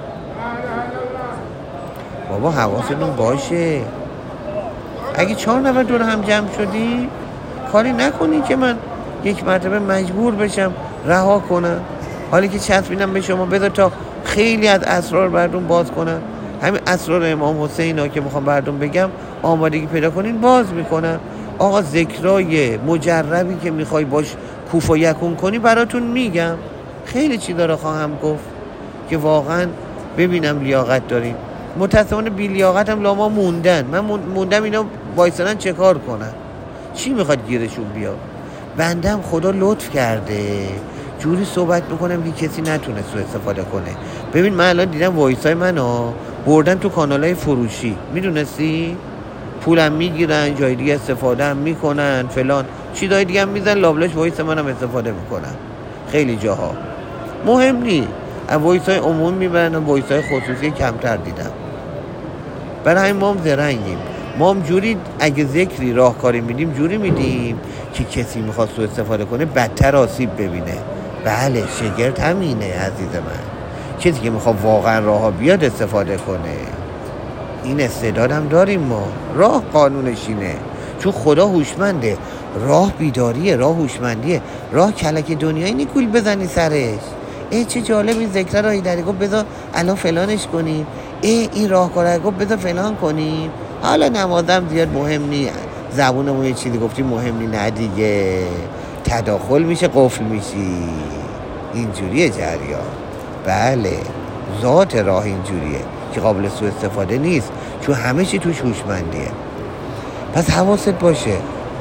Speaker 1: بابا حواستون باشه. اگه چهار نفر دور هم جمع شدی کاری نکنی که من یک مرتبه مجبور بشم رها کنم، حالی که چسبیدم به شما. بذار تا خیلی از اسرار براتون باز کنم. همین اسرار امام حسین ها که میخوام براتون بگم آمادگی پیدا کنین باز میکنم. آقا ذکرای مجربی که میخوای باش کوف و یکون کنی براتون میگم. خیلی چی داره خواهم گفت که واقعا ببینم لیاقت دارین. متاسفانه بی لیاقت هم لاما موندن. من موندم اینا وایسنن چه کار کنن، چی میخواد گیرشون بیاد. بندم خدا لطف کرده جوری صحبت میکنم که کسی نتونه سوء استفاده کنه. ببین من الان دیدم وایسای منو بردن تو کانالای فروشی، میدونستی؟ پولم میگیرن، جای دیگه استفاده هم میکنن، فلان چیزای دیگه هم میزن، لابلاش وایس منم استفاده میکنن. خیلی جاها مهم نی، وایسای عموم میبرن و وایسای خصوصی کمتر دیدم. برای همین ما هم زرنگیم. ما هم جوری اگه ذکری راهکاری میدیم جوری میدیم که کسی میخواد سوء استفاده کنه بدتر آسیب ببینه. بله شگرد همینه عزیز من، کسی که میخواد واقعا راه بیاد استفاده کنه. این استعدادم داریم ما. راه قانونش اینه، چون خدا هوشمنده. راه بیداریه، راه هوشمندیه. راه کلک دنیایی نیکول بزنی سرش. ای چه جالب این ذکر راهی داری، گفت بذار الان فلانش کنیم. ای این راهکاره گفت بذار فلان کنیم. حالا نمازم زیاد مهم نی، زبونمون یه چیزی گفتی مهم نی، نه دیگه تداخل میشه قفل میشی. اینجوریه جریان. بله ذات راه اینجوریه. که قابل سوء استفاده نیست، چون همه چی توش هوشمندیه. پس حواست باشه.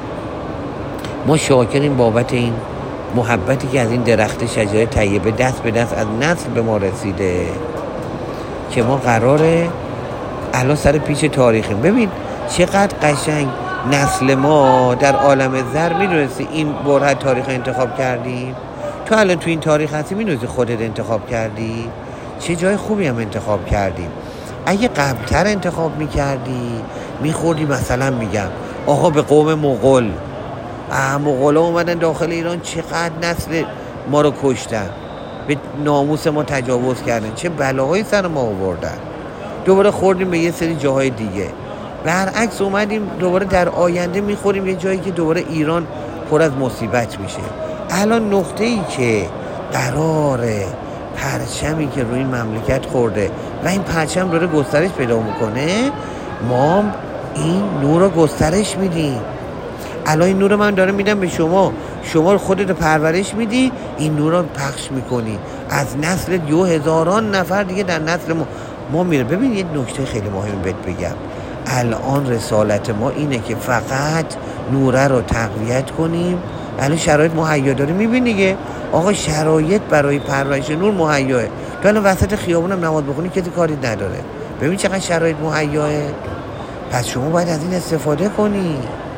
Speaker 1: ما شاکریم بابت این محبتی که از این درخت شجره طیبه دست به دست از نسل به ما رسیده که ما قراره الان سر پیش تاریخیم. ببین چقدر قشنگ نسل ما در عالم زر میدونستی این برهه تاریخ انتخاب کردیم. تو الان تو این تاریخ هستی، میدونستی خودت انتخاب کردی، چه جای خوبی هم انتخاب کردیم. اگه قبلتر انتخاب میکردی میخوردی مثلا میگم آقا به قوم مغول، مغول ها اومدن داخل ایران چقدر نسل ما رو کشتن، به ناموس ما تجاوز کردن، چه بلاهایی سر ما آوردن. دوباره خوردیم به یه سری جاهای دیگه. برعکس اومدیم دوباره در آینده میخوریم یه جایی که دوباره ایران پر از مصیبت میشه. الان نقطه ای که قراره پرچمی که روی این مملکت خورده و این پرچم داره گسترش پیدا میکنه، ما این نور رو گسترش میدیم. الان این نور رو من دارم میدم به شما، شما خودت رو پرورش میدی، این نور رو پخش میکنی، از نسل دو هزاران نفر دیگه در نسل ما, ما میره. ببین یه نکته خیلی مهم بهت بگم، الان رسالت ما اینه که فقط نوره رو تقویت کنیم. الان شرایط مهیا داره، میبینی دیگه آقا شرایط برای پرورش نور مهیاه. تو الان وسط خیابونم نماز بخونی کسی کاری نداره. ببین چقدر شرایط مهیاه. پس شما باید از این استفاده کنی.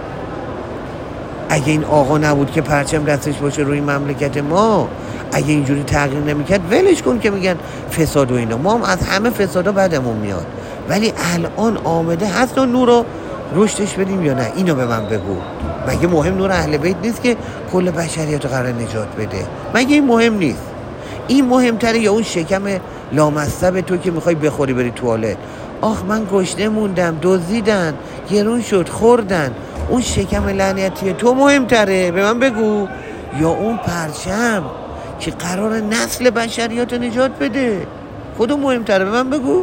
Speaker 1: اگه این آقا نبود که پرچم دستش باشه روی مملکت ما، اگه اینجوری تغییر نمیکرد ولش کن که میگن فساد و اینا. ما هم از همه فسادا بدمون میاد، ولی الان آمده هست و نور رو رشدش بدیم یا نه؟ اینو به من بگو. مگه مهم نور اهل بیت نیست که کل بشریت رو قرار نجات بده؟ مگه این مهم نیست؟ این مهمتره یا اون شکم لامصب تو که میخوای بخوری بری توالت؟ آخ من گشنه موندم، دزدیدن، گرون شد، خوردن. اون شکم لعنتی تو مهمتره؟ به من بگو. یا اون پرچم که قرار نسل بشریت رو نجات بده؟ کدوم مهمتره؟ به من بگو.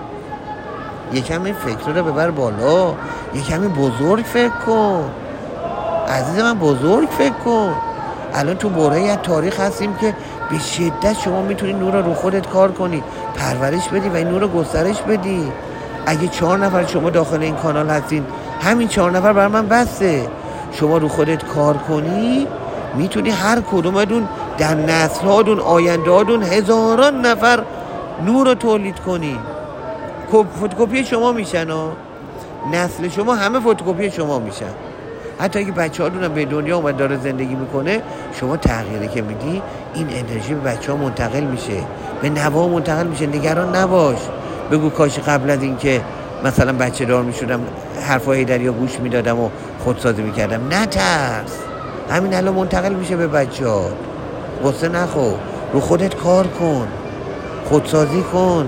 Speaker 1: یکم این فکر رو ببر بالا، یکمی بزرگ فکر کن عزیز من، بزرگ فکر کن. الان تو برهه‌ای از تاریخ هستیم که به شدت شما میتونی نور رو رو خودت کار کنی، پرورش بدی و این نور رو گسترش بدی. اگه چهار نفر شما داخل این کانال هستین، همین چهار نفر برای من بسته. شما رو خودت کار کنی میتونی هر کدومتون در نسل هادون، آینده هادون هزاران نفر نور رو تولید کنی. فتوکپی شما میشن ها، نسل شما همه فتوکپی شما میشن. حتی اگه بچه ها دونم به دنیا اومد داره زندگی میکنه، شما تغییری که میدی این انرژی به بچه ها منتقل میشه، به نوا منتقل میشه. نگران نباش. بگو کاش قبل از این که مثلا بچه دار میشدم حرفای هیدریا گوش میدادم و خودسازی میکردم. نترس، همین الان منتقل میشه به بچه ها. غصه نخو، رو خودت کار کن، خودسازی کن.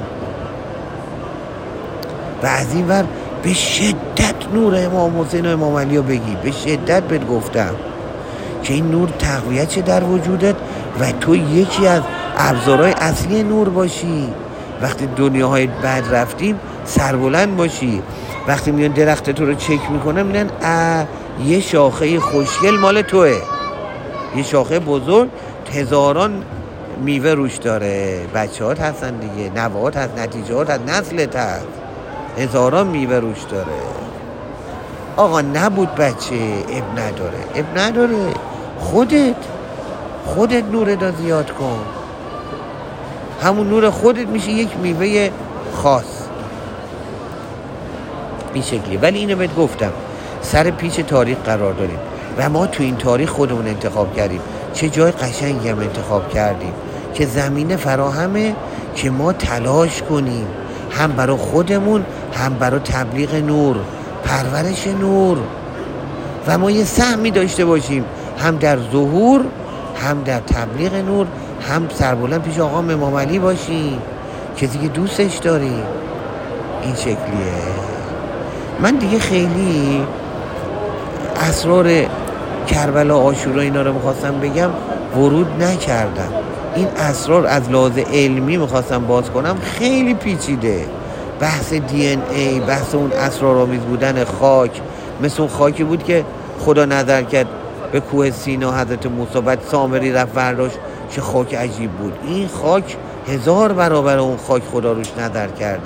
Speaker 1: و از این ور به شدت نور امام حسین و امام علی رو بگی. به شدت بهت گفتم که این نور تقویت چه در وجودت و تو یکی از ابزارهای اصلی نور باشی. وقتی دنیاهای بعد رفتیم سربلند باشی. وقتی میان درخت تو رو چک میکنن میگن یه شاخه خوشگل مال توه، یه شاخه بزرگ هزاران میوه روش داره، بچه هات هستن دیگه، نوات هست، نتیجهات هست، نسلت هست، هزاران میوه روش داره. آقا نبود بچه، اب نداره، اب نداره. خودت خودت نور دا زیاد کن. همون نور خودت میشه یک میوه خاص این شکلی. ولی اینو بهت گفتم سر پیچ تاریخ قرار داریم و ما تو این تاریخ خودمون انتخاب کردیم. چه جای قشنگی هم انتخاب کردیم که زمینه فراهمه که ما تلاش کنیم، هم برای خودمون هم برای تبلیغ نور، پرورش نور. و ما یه سهمی داشته باشیم هم در ظهور، هم در تبلیغ نور، هم سربلند پیش آقا امام علی باشیم، کسی که دوستش داریم. این شکلیه. من دیگه خیلی اسرار کربلا، عاشورا اینا رو میخواستم بگم، ورود نکردم. این اسرار از لحاظ علمی میخواستم باز کنم، خیلی پیچیده. بحث دی ان ای، بحث اون اسرارآمیز بودن خاک، مثل اون خاکی بود که خدا نظر کرد به کوه سینا حضرت موسی، بعد سامری رفت برداشت، چه خاک عجیب بود. این خاک هزار برابر اون خاک خدا روش نظر کرده.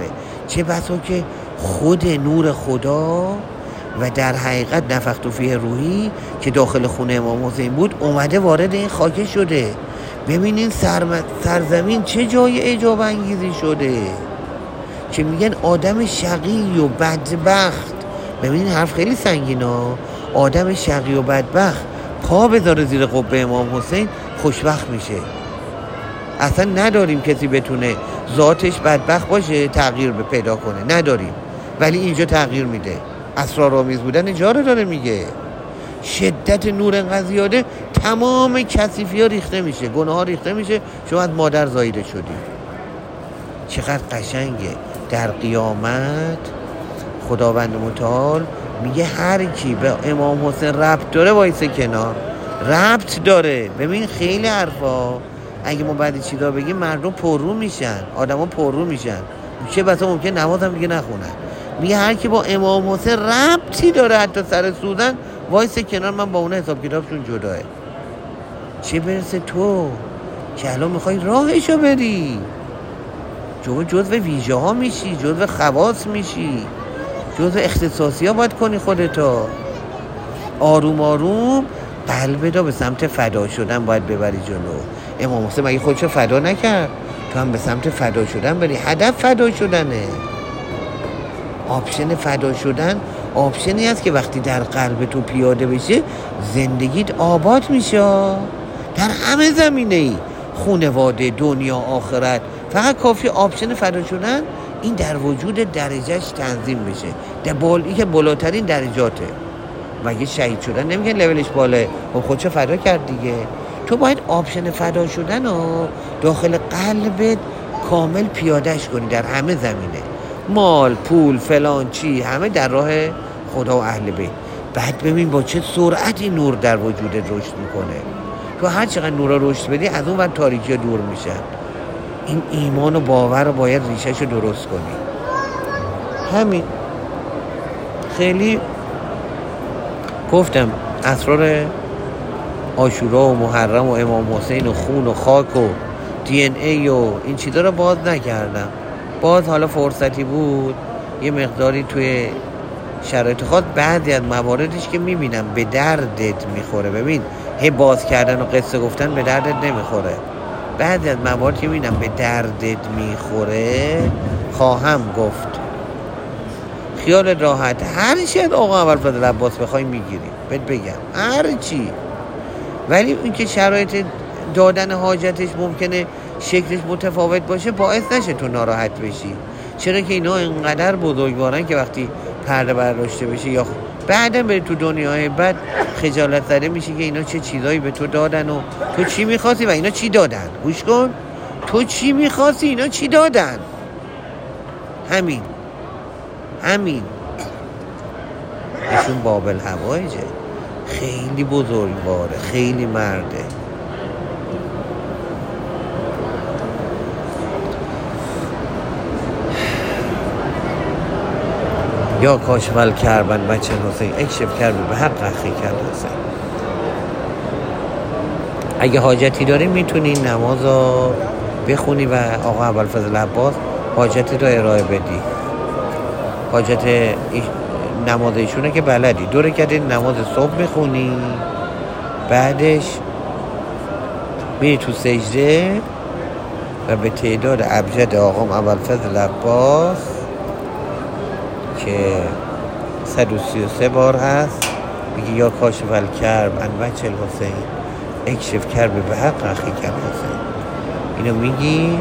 Speaker 1: چه بسا که خود نور خدا و در حقیقت نفخت فیه روحی که داخل خونه امام حسین بود اومده وارد این خاکه شده. ببینین سر... سرزمین چه جای اعجاب انگیزی شده که میگن آدم شقی و بدبخت. ببینین حرف خیلی سنگینا. آدم شقی و بدبخت پا بذاره زیر قبه امام حسین خوشبخت میشه. اصلا نداریم کسی بتونه ذاتش بدبخت باشه تغییر به پیدا کنه، نداریم، ولی اینجا تغییر میده. اسرارآمیز بودن جا رو داره میگه. شدت نور انقدر زیاده تمام کثیفی ها ریخته میشه، گناه ها ریخته میشه، شما از مادر زاییده شدی. چقدر قشنگه. در قیامت خداوند متعال میگه هر کی به امام حسین ربط داره وایسه کنار. ربط داره. ببین خیلی حرفا اگه ما بعد چیزا بگیم مردم پررو میشن، آدما پررو میشن، چه بسا ممکن نماز هم دیگه نخونن. میگه هر کی با امام حسین ربطی داره حتی سر سوزن وایسه کنار، من با اون حساب کتابشون جداه. چه برسه تو که الان میخوای راهشو بری، جو جزو ویژه ها میشی، جزو خواص میشی، جزو اختصاصی ها باید کنی خودتو. آروم آروم قلب دا به سمت فدا شدن باید ببری جلو. امام حسین مگه خودشو فدا نکرد؟ تو هم به سمت فدا شدن بری. هدف فدا شدنه. آپشن فدا شدن آپشنی هست که وقتی در قلب تو پیاده بشه زندگیت آباد میشه در همه زمینه ای، خانواده، دنیا، آخرت. فقط کافی آپشن فدا شدن این در وجود درجهش تنظیم بشه. در بالی که بالاترین درجاته. مگه شهید شدن نمیگن لولش بالاه، خب خودشو فدا کرد دیگه. تو باید آپشن فدا شدن رو داخل قلبت کامل پیادهش کنی در همه زمینه. مال، پول، فلان چی، همه در راه خدا و اهل بیت. بعد ببین با چه سرعتی نور در وجودت رشد میکنه. تو هر چقدر نورا رشد بدی از اون ور تاریکی ها دور میشن. این ایمان و باور رو باید ریشه‌شو درست کنی. همین. خیلی گفتم اسرار عاشورا و محرم و امام حسین و خون و خاک و دی ان ای و این چیزا رو باز نکردم. باز حالا فرصتی بود یه مقداری توی شرایط خاص بعضی از مواردش که میبینم به دردت میخوره. ببین هی باز کردن و قصه گفتن به دردت نمیخوره. بعضی از موارد که میبینم به دردت میخوره خواهم گفت. خیال راحت. هر چی از آقا ابوالفضل عباس بخوای میگیری، بهت بگم هر چی. ولی این که شرایط دادن حاجتش ممکنه شکلش متفاوت باشه باعث نشه تو ناراحت بشی. چرا که اینا اینقدر بزرگوارن که وقتی پرده برداشته بشه یا بعدم بری تو دنیای بعد خجالت زده میشی که اینا چه چیزایی به تو دادن و تو چی میخواستی و اینا چی دادن. گوش کن، تو چی میخواستی اینا چی دادن. همین همین ایشون بابل هوایجه. خیلی بزرگواره، خیلی مرده. یا کاشفل کربن بچه حسین اکشف کرد به حق اخی کرد حسین. اگه حاجتی داری میتونی نماز رو بخونی و آقا ابوالفضل عباس حاجتی رو ارائه بدی. حاجت نماز ایشونه که بلدی. دو رکعت نماز صبح میخونی، بعدش میری تو سجده و به تعداد ابجد آقا ابوالفضل عباس که صد و سی و سه بار هست میگی یا کاشف الکرب ان وجه الحسین اکشف کرب به حق اخی کرب حسین. اینو میگی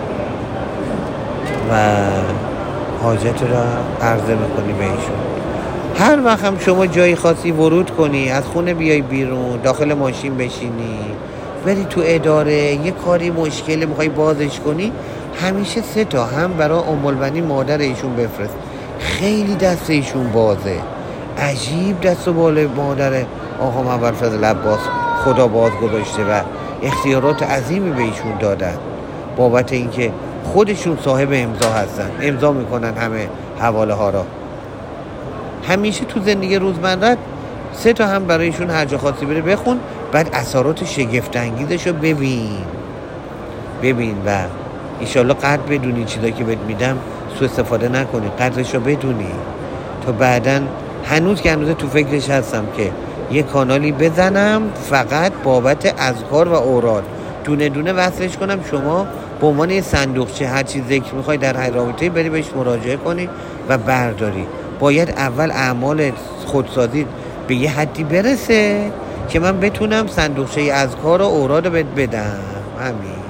Speaker 1: و حاجت را عرضه میکنی به ایشون. هر وقت هم شما جایی خاصی ورود کنی، از خونه بیای بیرون، داخل ماشین بشینی، بری تو اداره، یه کاری مشکل میخوای بازش کنی، همیشه سه تا هم برای ام البنین مادر ایشون بفرست. خیلی دست ایشون بازه. عجیب دست و بال مادر آقا ابوالفضل عباس خدا باز گذاشته و اختیارات عظیمی به ایشون دادن بابت اینکه خودشون صاحب امضا هستن، امضا میکنن همه حواله ها را. همیشه تو زندگی روزمرت سه تا هم برایشون هر جا خاصی بره بخون، بعد اثرات شگفت انگیزش رو ببین ببین و انشالله قدر بدونی چیزایی که بهت میدم سوء استفاده نکنی، قدرش رو بدونی تا بعداً. هنوز که هنوز تو فکرش هستم که یه کانالی بزنم فقط بابت اذکار و اوراد، دونه دونه وصلش کنم، شما به عنوان یه صندوقچه هر چی ذکر میخوای در هر رابطه‌ای بری بهش مراجعه کنی و برداری. باید اول اعمال خودسازی به یه حدی برسه که من بتونم صندوقچه اذکار و اوراد رو بهت بدم. همین.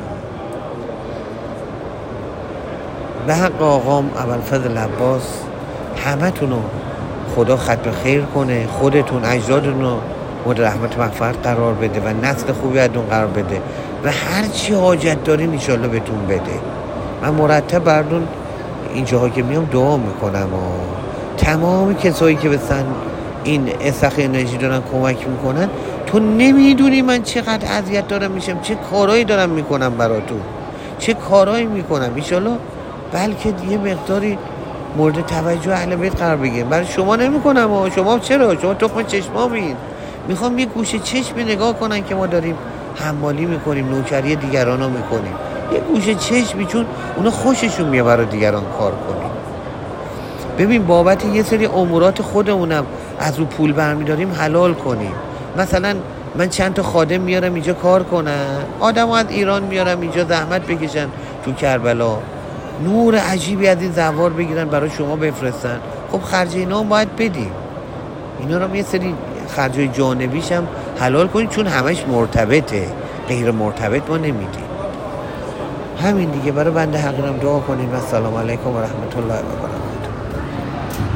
Speaker 1: به حق آقام ابوالفضل عباس همه تونو خدا ختم خیر کنه، خودتون اجدادتون رو مورد رحمت مغفرت قرار بده و نسل خوبی ازتون قرار بده و هر چی حاجت دارین ان شاءالله بهتون بده. من مرتب بردون اینجاها که میام دعا میکنم و تمام کسایی که بسن این استخ انرژی دارن کمک میکنن. تو نمیدونی من چقدر اذیت دارم میشم، چه کارهایی دارم میکنم براتون، چه کارهایی میکنم. ان شاءالله بلکه یه مقداری مورد توجه اهل بیت قرار بگیریم. برای شما نمیکنم و شما چرا؟ شما تخم چشمامین. میخوام یه گوشه چشمی نگاه کنن که ما داریم حمالی میکنیم، نوکری دیگران رو میکنیم. یه گوشه چشمی، چون اونا خوششون میاد برای دیگران کار کنیم. ببین بابت یه سری امورات خودمونم از رو پول برمیداریم حلال کنیم. مثلا من چند تا خادم میارم اینجا کار کنن، آدمو از ایران میارم اینجا زحمت بکشن تو کربلا، نور عجیبی از این زوار بگیرن برای شما بفرستن. خب خرج اینا هم باید بدیم. اینا رو یه سری خرجای جانبیش هم حلال کنید، چون همش مرتبطه، غیر مرتبط ما نمیدیم. همین دیگه. برای بنده حقیرم دعا کنید و سلام علیکم و رحمت الله و برکاته.